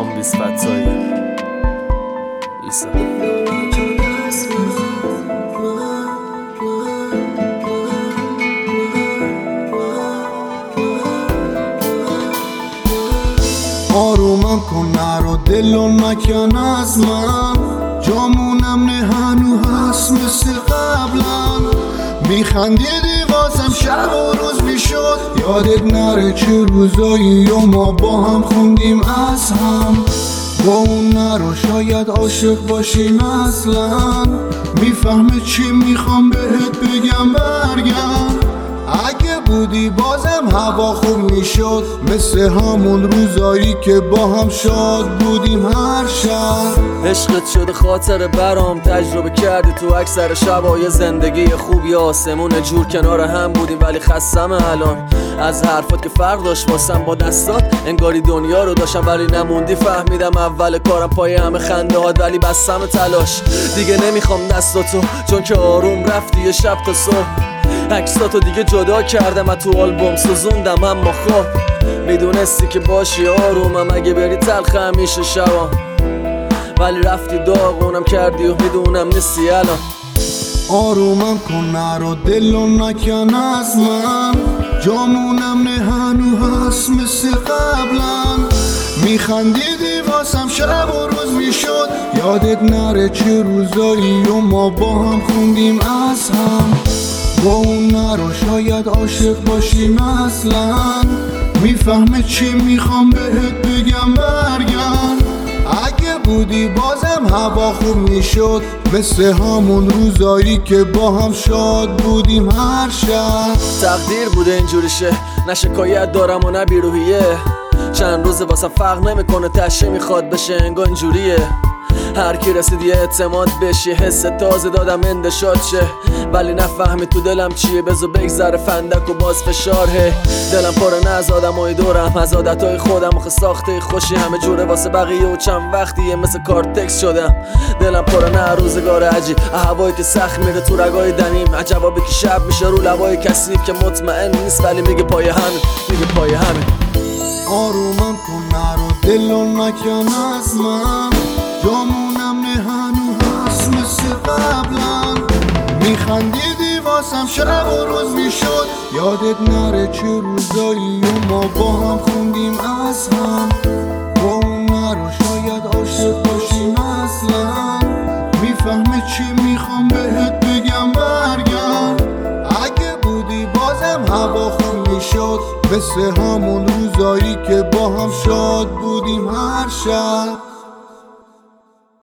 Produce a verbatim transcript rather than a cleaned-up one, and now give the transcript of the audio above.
کامبیز فتایی ایسا آرومم کن نرو دلو نکن از من، جامونم نه هنو هست مثل قبلا. میخندیدی واسم شب و روز میشد، یادت نره چه روزایی و ما با هم خوندیم از هم. با اون نرو شاید عاشق باشیم اصلا، میفهمه چی میخوام بهت بگم برگرد. اگه بودی بازم هوا خوب میشد، مثل همون روزایی که با هم شاد بودیم هر شب. عشقت شده خاطر برام، تجربه کردی تو اکثر شبای زندگی خوبی. آسمون جور کنار هم بودیم ولی خستم الان از حرفات که فرق داشت واسم با دستات. انگاری دنیا رو داشتم ولی نموندی. فهمیدم اول کارم پای همه خنده هات ولی بستم تلاش. دیگه نمیخوام دستاتو چون که آروم رفتی یه شب تا صبح. عکساتو دیگه جدا کردم از تو آلبوم سوزوندم، اما خب میدونستی که باشی آرومم اگه بری تلخ همیشه شبام. ولی رفتی داغونم کردی و میدونم نیستی الان. آرومم کن نرو دلو نکن از من، جامونم نه هنو هست مثل قبلا. میخندیدی واسم شب و روز میشد، یادت نره چه روزایی و ما با هم خوندیم از هم. با اون نرو شاید عاشق باشیم اصلا، میفهمه چی میخوام بهت بگم برگرد. اگه بودی بازم هوا خوب میشد، مثل همون روزایی که با هم شاد بودیم هر شب. تقدیر بوده اینجوری شه، نه شکایت دارم و نه بیروحیه. چند روز واسم فرق نمیکنه، تشه میخواد بشه انگار اینجوریه. هر کی رسید یه اعتماد بشه، حس تازه دادم اندشاد شه. ولی نفهمی تو دلم چیه، بذار بگذره فندک و باز فشاره. دلم پاره نه از آدمای دورم، از عادتهای خودم آخه ساخته خوشی همه جوره واسه بقیه و چند وقتیه مثل کارتکس شدم. دلم پاره نه روزگار عجیب، هوایی که سخت میره تو رگای دنیم. عجبابی که شب میشه رو لبای کثیف که مطمئن نیست ولی میگه پای همین، میگه پای همین. آرومم کن نرو دلو نکن از من، جامونم نه هنو هست مثل قبلا. میخندیدی واسم شب و روز میشد، یادت نره چه روزایی و ما با هم خوندیم از هم. با اون نرو شاید عاشق باشیم اصلا، میفهمه چی میخوام بهت بگم برگرد. اگه بودی بازم هوا خوب میشد، مثل همون روزایی که با هم شاد بودیم هر شب.